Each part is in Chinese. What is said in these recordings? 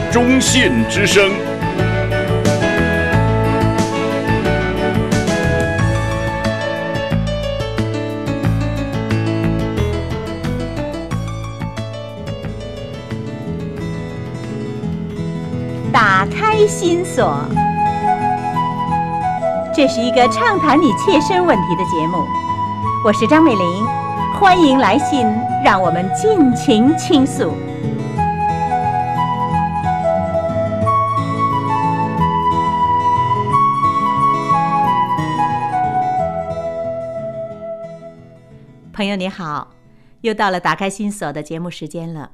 中信之声。 打开心锁，这是一个畅谈你切身问题的节目。我是张美玲，欢迎来信，让我们尽情倾诉。朋友你好，又到了打开心锁的节目时间了。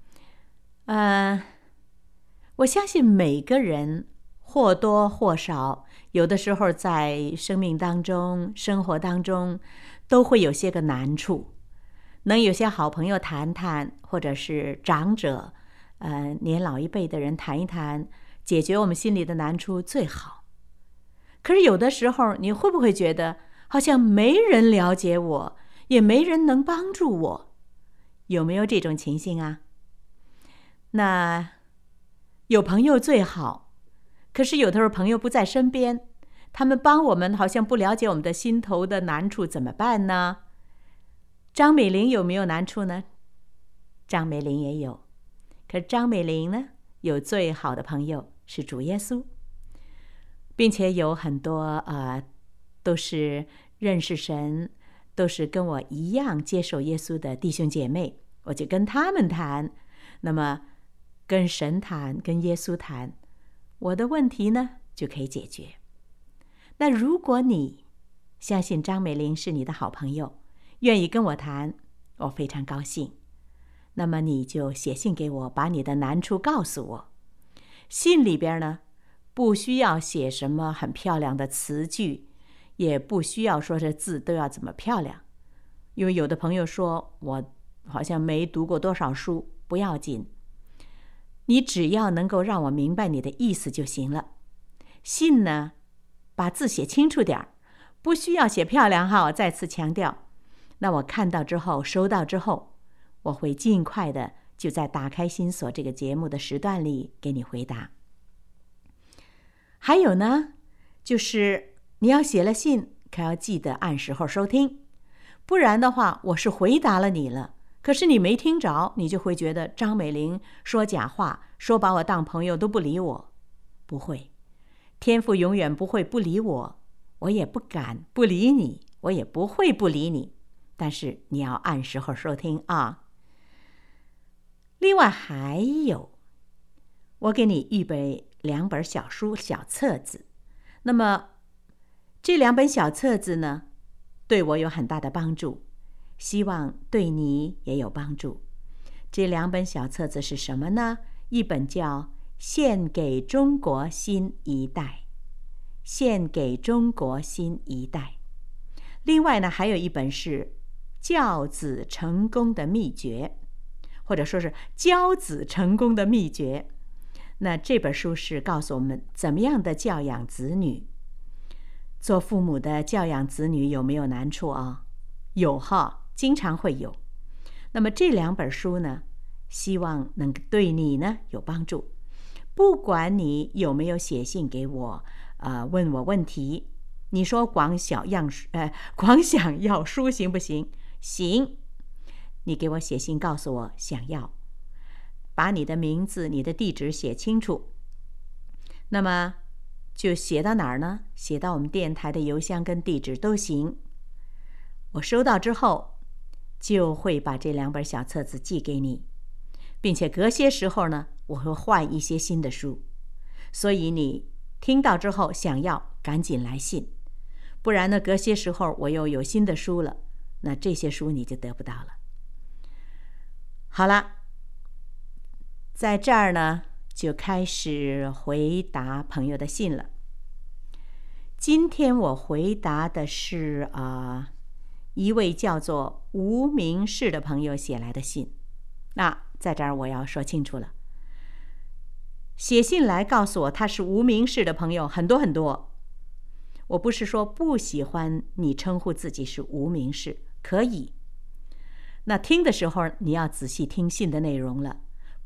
我相信每个人或多或少，有的时候在生命当中、生活当中，都会有些个难处。能有些好朋友谈谈，或者是长者，年老一辈的人谈一谈，解决我们心里的难处最好。可是有的时候，你会不会觉得好像没人了解我，也没人能帮助我？有没有这种情形啊？那有朋友最好，可是有的时候朋友不在身边，他们帮我们好像不了解我们的心头的难处，怎么办呢？张美玲有没有难处呢？张美玲也有，可是张美玲呢，有最好的朋友是主耶稣，并且有很多都是认识神，都是跟我一样接受耶稣的弟兄姐妹，我就跟他们谈，那么跟神谈，跟耶稣谈，我的问题呢就可以解决。那如果你相信张美玲是你的好朋友，愿意跟我谈，我非常高兴。那么你就写信给我，把你的难处告诉我。信里边呢，不需要写什么很漂亮的词句，也不需要说这字都要怎么漂亮。因为有的朋友说我好像没读过多少书，不要紧，你只要能够让我明白你的意思就行了。信呢，把字写清楚点，不需要写漂亮哈，我再次强调。那我看到之后，收到之后，我会尽快的就在打开心锁这个节目的时段里给你回答。还有呢，就是你要写了信，可要记得按时候收听，不然的话，我是回答了你了，可是你没听着，你就会觉得张美玲说假话，说把我当朋友都不理我。不会，天父永远不会不理我，我也不敢不理你，我也不会不理你，但是你要按时候收听啊。另外还有，我给你预备2本小书、小册子，那么这2本小册子呢，对我有很大的帮助，希望对你也有帮助。这2本小册子是什么呢？一本叫《献给中国新一代》，献给中国新一代。另外呢，还有一本是教子成功的秘诀，或者说是教子成功的秘诀。那这本书是告诉我们怎么样的教养子女。做父母的教养子女有没有难处啊？有哈，经常会有。那么这2本书呢，希望能对你呢有帮助。不管你有没有写信给我，问我问题，你说光想要书行不行？行，你给我写信告诉我想要，把你的名字、你的地址写清楚。那么就写到哪儿呢？写到我们电台的邮箱跟地址都行。我收到之后，就会把这2本小册子寄给你，并且隔些时候呢，我会换一些新的书。所以你听到之后想要，赶紧来信，不然呢，隔些时候我又有新的书了，那这些书你就得不到了。好了，在这儿呢，就开始回答朋友的信了。今天我回答的是一位叫做无名氏的朋友写来的信。那在这儿我要说清楚了，写信来告诉我他是无名氏的朋友很多很多。我不是说不喜欢你称呼自己是无名氏，可以。那听的时候你要仔细听信的内容了，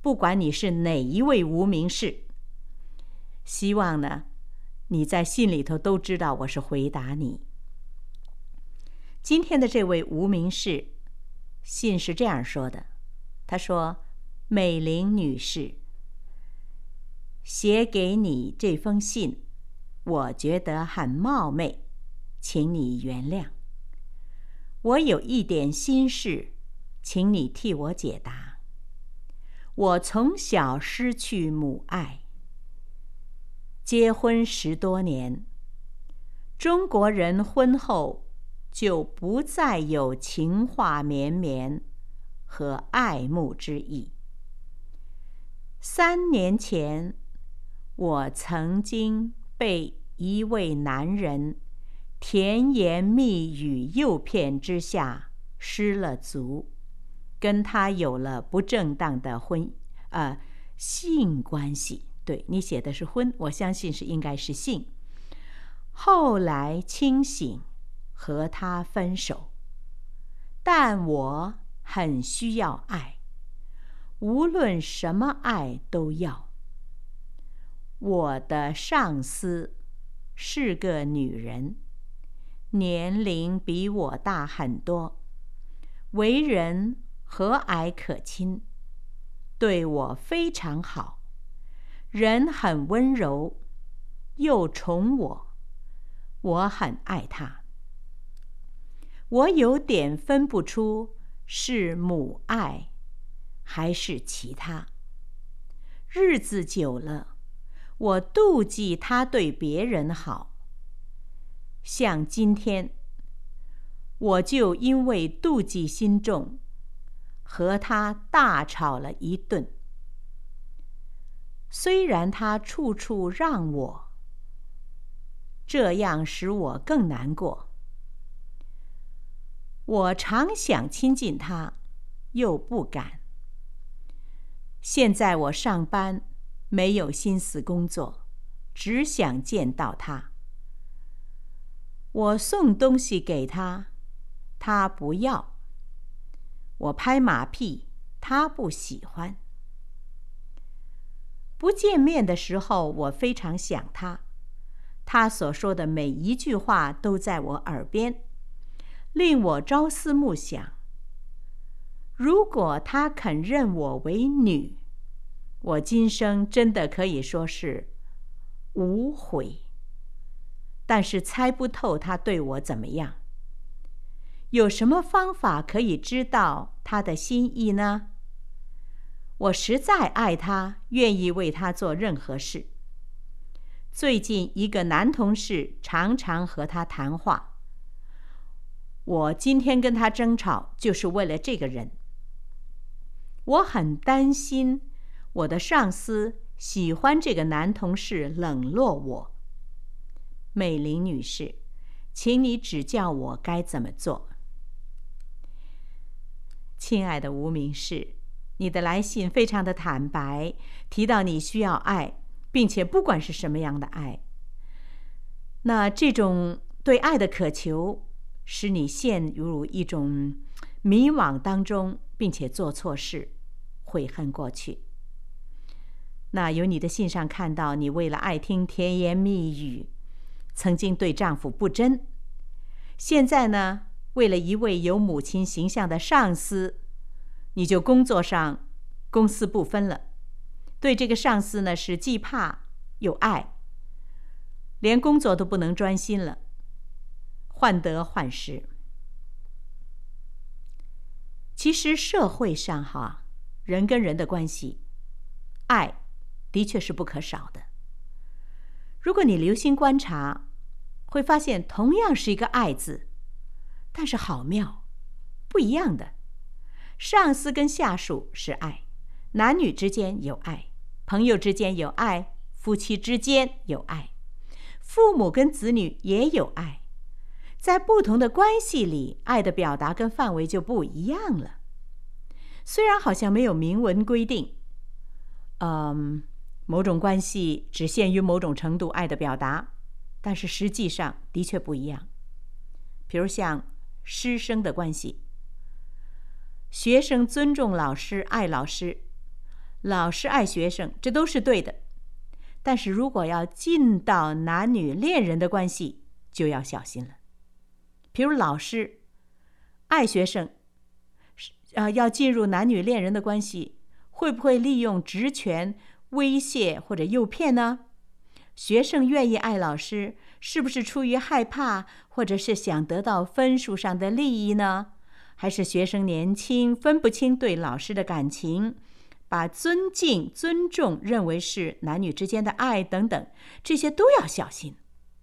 不管你是哪一位无名氏。希望呢，你在信里头都知道我是回答你。今天的这位无名氏信是这样说的，他说：美玲女士，写给你这封信，我觉得很冒昧，请你原谅。我有一点心事，请你替我解答。我从小失去母爱，结婚10多年，中国人婚后就不再有情话绵绵和爱慕之意。3年前，我曾经被一位男人甜言蜜语诱骗之下失了足，跟他有了不正当的性关系。对，你写的是婚，我相信应该是性。后来清醒，和他分手，但我很需要爱，无论什么爱都要。我的上司是个女人，年龄比我大很多，为人和蔼可亲，对我非常好，人很温柔，又宠我，我很爱她。我有点分不出是母爱还是其他。日子久了，我妒忌他对别人好。像今天，我就因为妒忌心重，和他大吵了一顿。虽然他处处让我，这样使我更难过。我常想亲近他，又不敢。现在我上班，没有心思工作，只想见到他。我送东西给他，他不要。我拍马屁，他不喜欢。不见面的时候，我非常想他，他所说的每一句话都在我耳边，令我朝思暮想。如果他肯认我为女，我今生真的可以说是无悔。但是猜不透他对我怎么样。有什么方法可以知道他的心意呢？我实在爱他，愿意为他做任何事。最近一个男同事常常和他谈话，我今天跟他争吵，就是为了这个人。我很担心我的上司喜欢这个男同事冷落我。美玲女士，请你指教我该怎么做。亲爱的无名氏，你的来信非常的坦白，提到你需要爱，并且不管是什么样的爱。那这种对爱的渴求，使你陷入一种迷惘当中，并且做错事，悔恨过去。那由你的信上看到，你为了爱听甜言蜜语，曾经对丈夫不贞。现在呢，为了一位有母亲形象的上司，你就工作上公私不分了。对这个上司呢，是既怕又爱，连工作都不能专心了，患得患失。其实社会上人跟人的关系，爱的确是不可少的。如果你留心观察，会发现同样是一个爱字，但是好妙，不一样的。上司跟下属是爱，男女之间有爱，朋友之间有爱，夫妻之间有爱，父母跟子女也有爱。在不同的关系里，爱的表达跟范围就不一样了。虽然好像没有明文规定，某种关系只限于某种程度爱的表达，但是实际上的确不一样。比如像师生的关系，学生尊重老师，爱老师； 老师爱学生，这都是对的。但是如果要进到男女恋人的关系，就要小心了。比如老师爱学生，要进入男女恋人的关系，会不会利用职权威胁或者诱骗呢？学生愿意爱老师，是不是出于害怕，或者是想得到分数上的利益呢？还是学生年轻，分不清对老师的感情，把尊敬、尊重认为是男女之间的爱等等，这些都要小心。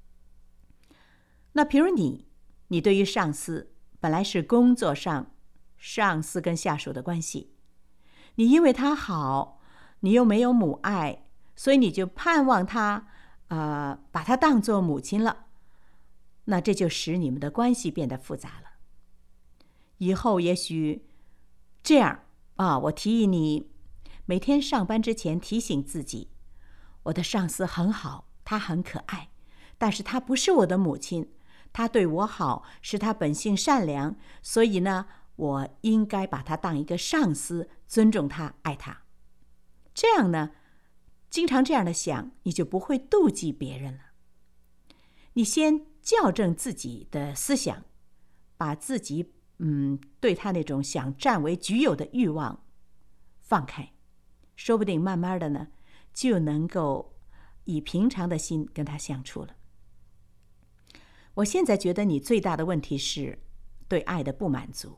那比如你对于上司，本来是工作上上司跟下属的关系，你因为他好，你又没有母爱，所以你就盼望他把他当作母亲了，那这就使你们的关系变得复杂了。以后也许这样我提议你每天上班之前提醒自己，我的上司很好，他很可爱，但是他不是我的母亲，他对我好是他本性善良，所以呢，我应该把他当一个上司，尊重他，爱他。这样呢，经常这样的想，你就不会妒忌别人了。你先校正自己的思想，把自己对他那种想占为己有的欲望放开，说不定慢慢的呢，就能够以平常的心跟他相处了。我现在觉得你最大的问题是对爱的不满足。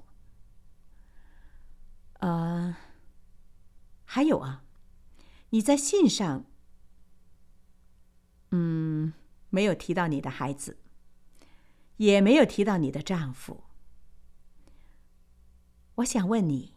还有你在信上没有提到你的孩子，也没有提到你的丈夫。我想问你，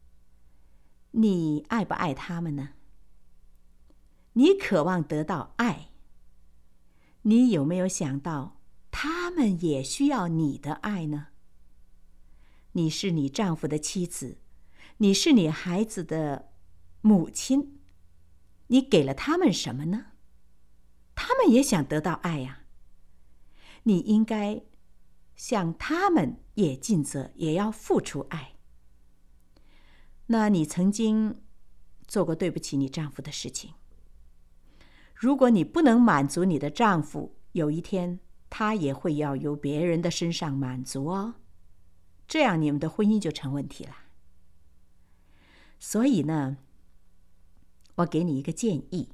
你爱不爱他们呢？你渴望得到爱，你有没有想到他们也需要你的爱呢？你是你丈夫的妻子，你是你孩子的母亲，你给了他们什么呢？他们也想得到爱呀。你应该向他们也尽责，也要付出爱。那你曾经做过对不起你丈夫的事情，如果你不能满足你的丈夫，有一天他也会要由别人的身上满足哦，这样你们的婚姻就成问题了。所以呢，我给你一个建议，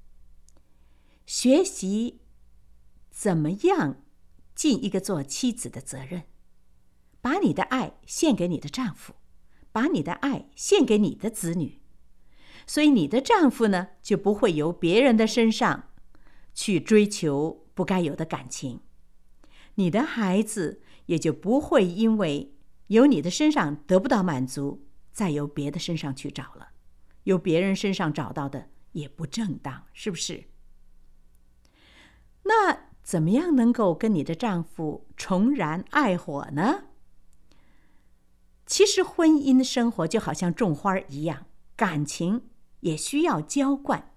学习怎么样尽一个做妻子的责任，把你的爱献给你的丈夫，把你的爱献给你的子女，所以你的丈夫呢，就不会由别人的身上去追求不该有的感情，你的孩子也就不会因为由你的身上得不到满足，再由别的身上去找了，由别人身上找到的也不正当，是不是？那怎么样能够跟你的丈夫重燃爱火呢？其实婚姻生活就好像种花一样，感情也需要浇灌。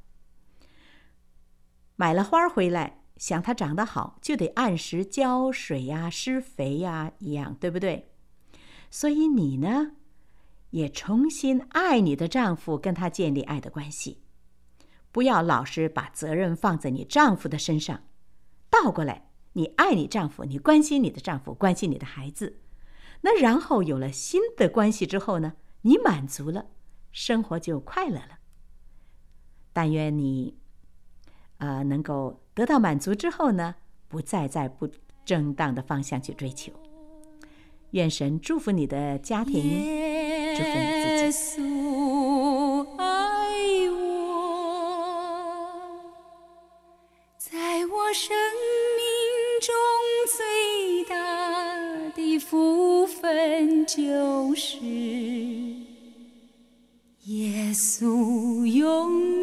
买了花回来，想它长得好，就得按时浇水呀、施肥呀，一样，对不对？所以你呢，也重新爱你的丈夫，跟他建立爱的关系，不要老是把责任放在你丈夫的身上。倒过来，你爱你丈夫，你关心你的丈夫，关心你的孩子，那然后有了新的关系之后呢，你满足了，生活就快乐了。但愿你能够得到满足之后呢，不再在不正当的方向去追求。愿神祝福你的家庭，祝福你自己。耶稣爱我，在我生命中最大的福分就是耶稣永